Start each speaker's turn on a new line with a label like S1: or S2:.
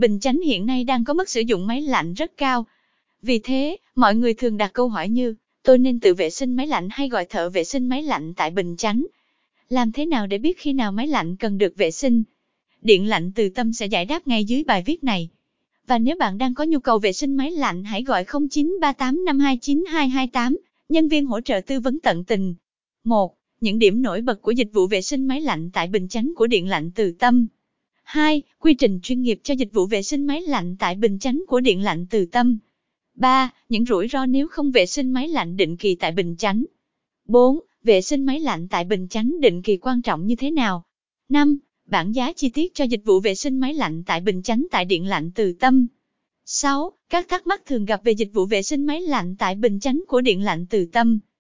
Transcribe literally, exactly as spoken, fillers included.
S1: Bình Chánh hiện nay đang có mức sử dụng máy lạnh rất cao. Vì thế, mọi người thường đặt câu hỏi như, tôi nên tự vệ sinh máy lạnh hay gọi thợ vệ sinh máy lạnh tại Bình Chánh? Làm thế nào để biết khi nào máy lạnh cần được vệ sinh? Điện lạnh Từ Tâm sẽ giải đáp ngay dưới bài viết này. Và nếu bạn đang có nhu cầu vệ sinh máy lạnh hãy gọi không chín ba tám năm hai chín hai hai tám, nhân viên hỗ trợ tư vấn tận tình. một. Những điểm nổi bật của dịch vụ vệ sinh máy lạnh tại Bình Chánh của Điện lạnh Từ Tâm. hai. Quy trình chuyên nghiệp cho dịch vụ vệ sinh máy lạnh tại Bình Chánh của Điện lạnh Từ Tâm. ba. Những rủi ro nếu không vệ sinh máy lạnh định kỳ tại Bình Chánh. bốn. Vệ sinh máy lạnh tại Bình Chánh định kỳ quan trọng như thế nào? năm. Bảng giá chi tiết cho dịch vụ vệ sinh máy lạnh tại Bình Chánh tại Điện lạnh Từ Tâm. sáu. Các thắc mắc thường gặp về dịch vụ vệ sinh máy lạnh tại Bình Chánh của Điện lạnh Từ Tâm.